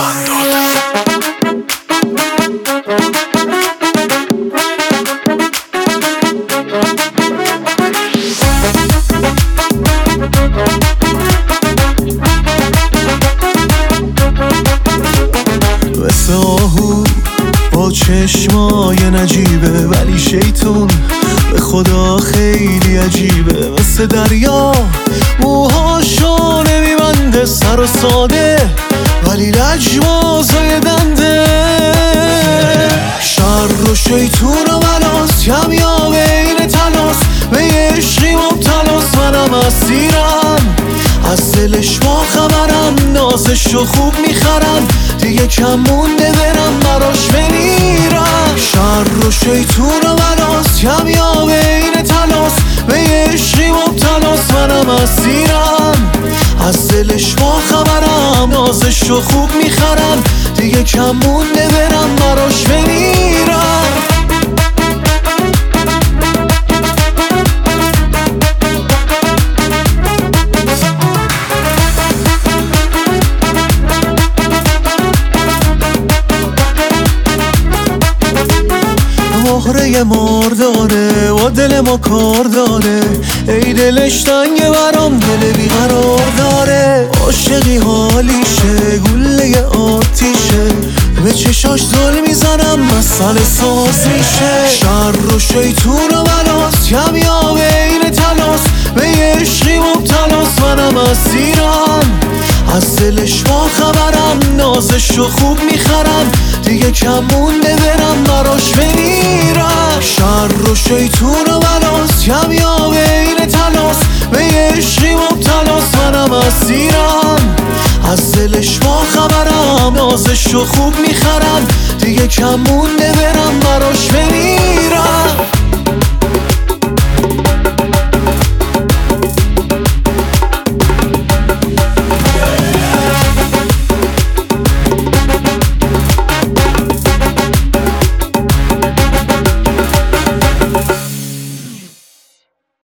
مثل آهو با چشمای نجیبه، ولی شیطون به خدا خیلی عجیبه. مثل دریا موهاشو نمیبنده، سر و ساده ولی لجبازای دنده. شر و شیطون و بلاس کمیاب این تلاس، به یه عشقی مبتلاس، منم اسیرم از دلش با خبرم. نازشو خوب میخرم، دیگه کم مونده برم براش بمیرم. شر و شیطون و بلاس کمیاب این تلاس، به یه عشقی مبتلاس، منم اسیرم از دلش با خبرم. نازشو خوب میخرم، دیگه کم مونده برم براش بمیرم. مهره مار داره و دل ما کار داره، ای دلش تنگه برام دل بیقرار داره. عاشقی حالیشه گله آتیشه، به چشاش زل میزنم مسئله ساز میشه. شر و شیطون و بلاس کمیاب این تلاس، به یه عشقی مبتلاس، منم اسیرم از دلش با خبرم. نازشو خوب میخرم، دیگه کم مونده برم براش بمیرم. شر و شیطون و بلاس کمیاب این تلاس، به یه عشقی مبتلاس، منم اسیرم از دلش با خبرم. نازشو خوب میخرم، دیگه کم مونده برم براش